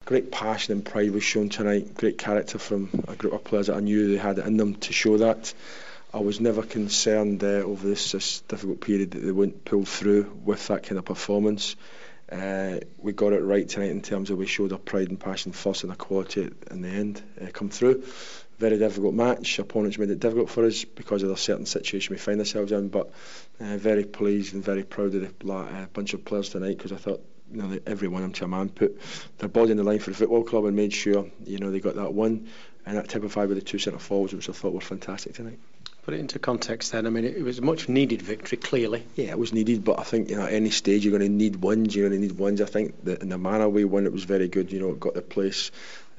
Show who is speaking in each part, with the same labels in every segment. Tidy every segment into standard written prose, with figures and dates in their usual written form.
Speaker 1: great passion and pride was shown tonight. Great character from a group of players that I knew they had it in them to show that. I was never concerned over this difficult period that they wouldn't pull through with that kind of performance. We got it right tonight in terms of we showed our pride and passion first and our quality in the end come through. Very difficult match. Opponents made it difficult for us because of the certain situation we find ourselves in, but very pleased and very proud of the bunch of players tonight, because I thought every one of them to a man put their body on the line for the football club and made sure they got that one, and that typified with the two centre forwards, which I thought were fantastic tonight.
Speaker 2: Put it into context then. I mean, it was a much needed victory, clearly.
Speaker 1: Yeah, it was needed, but I think at any stage you're going to need wins. You're going to need wins. I think that in the manner we won, it was very good. It got the place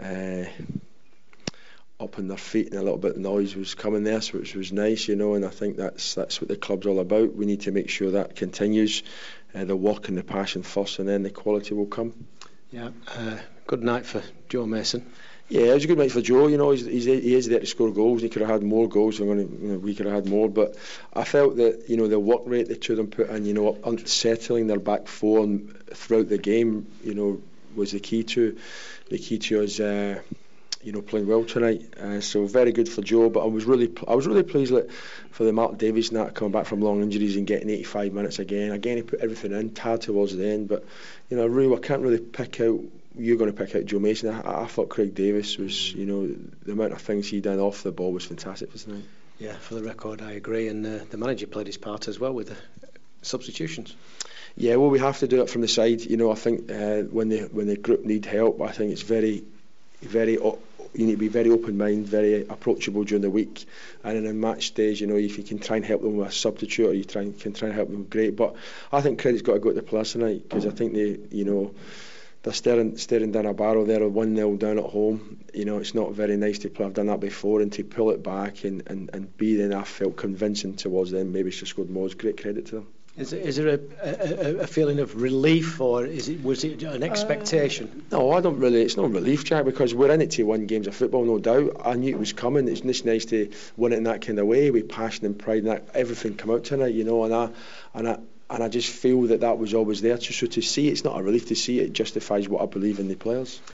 Speaker 1: up on their feet, and a little bit of noise was coming there, so which was nice, and I think that's what the club's all about. We need to make sure that continues, the work and the passion first, and then the quality will come.
Speaker 2: Yeah, good night for Joe Mason.
Speaker 1: Yeah, it was a good night for Joe. He is there to score goals. He could have had more goals. We could have had more, but I felt that the work rate the two of them put in, settling their back four throughout the game, was the key to us. Playing well tonight, so very good for Joe. But I was really pleased for the Mark Davies and that coming back from long injuries and getting 85 minutes again. He put everything in, tired towards the end. But I can't really pick out. You're going to pick out Joe Mason. I thought Craig Davis was, the amount of things he done off the ball was fantastic for tonight.
Speaker 2: Yeah, for the record, I agree, and the manager played his part as well with the substitutions.
Speaker 1: Yeah, well, we have to do it from the side. I think when the group need help, I think it's very, very. You need to be very open-minded, very approachable during the week, and in a match days, if you can try and help them with a substitute, or you can try and help them, great. But I think credit's got to go to the players tonight, because I think they're staring down a barrel there, 1-0 down at home. It's not very nice to play. I've done that before, and to pull it back and be then, I felt convincing towards them. Maybe she scored more. Great credit to them.
Speaker 2: Is there a feeling of relief, or was it an expectation?
Speaker 1: No, I don't really. It's not relief, Jack, because we're in it to win games of football, no doubt. I knew it was coming. It's just nice to win it in that kind of way, with passion and pride, and that everything come out tonight, and I just feel that was always there. So to see it's not a relief to see it justifies what I believe in the players.